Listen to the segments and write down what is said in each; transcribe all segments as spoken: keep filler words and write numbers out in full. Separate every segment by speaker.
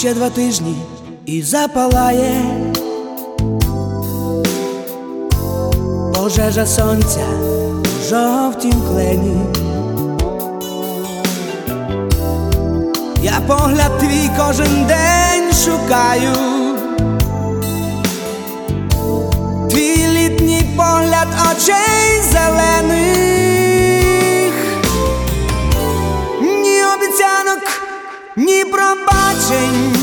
Speaker 1: Ще два тижні і запалає пожежа сонця в жовтім клені. Я погляд твій кожен день шукаю, твій літній погляд очей зелених. Ні обіцянок, ні пробачень,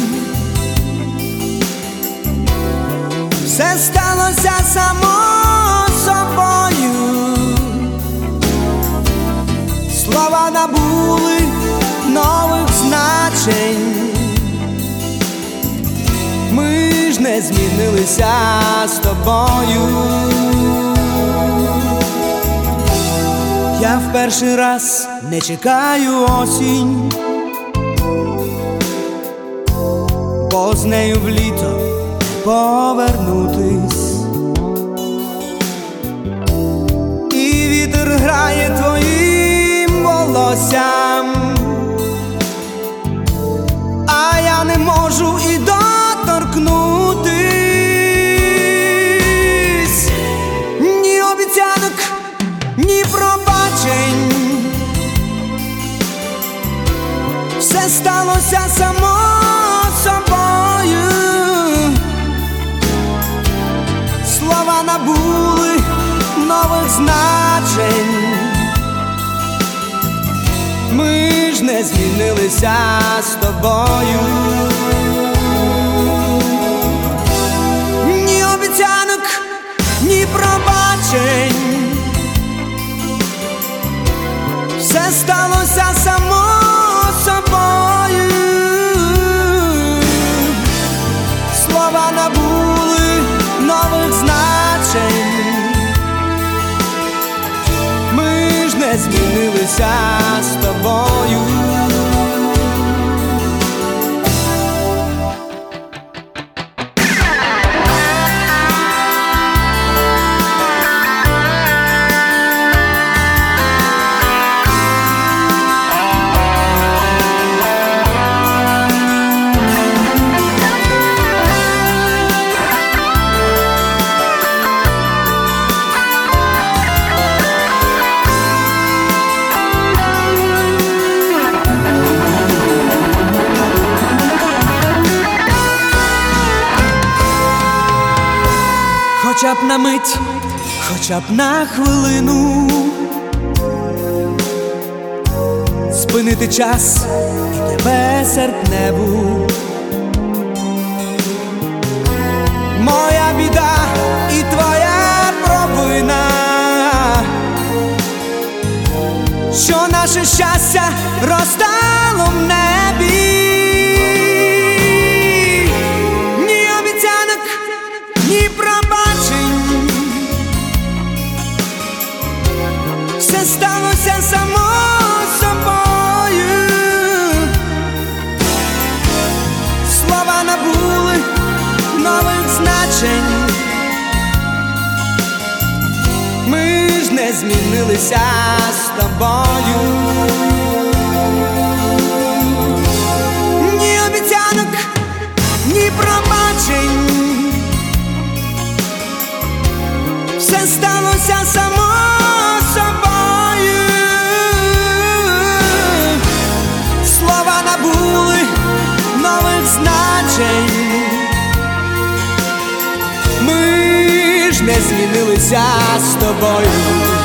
Speaker 1: все сталося само собою. Слова набули нових значень, ми ж не змінилися з тобою. Я в перший раз не чекаю осінь, бо з нею в літо не повернутись. І вітер грає твоїм волоссям, а я не можу і доторкнутись. Ні обіцянок, ні пробачень, все сталося само собою. Слова набули нових значень, ми ж не змінилися з тобою. Ні обіцянок, ні пробачень, все сталося само собою. Слова набули нових значень, ми ж не змінилися з тобою. Хоча б на мить, хоча б на хвилину, спинити час і тебе серпневу. Моя біда і твоя провина, що наше щастя розтало в небі. Ні обіцянок, ні пробачень, все сталося само собою. Слова набули нових значень, ми ж не змінилися з тобою. Ні обіцянок, ні пробачень, все сталося само собою. Слова набули нових значень, ми ж не змінилися з тобою.